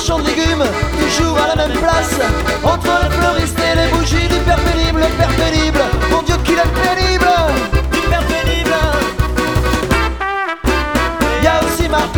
champ de légumes, toujours à la même place, entre le fleuriste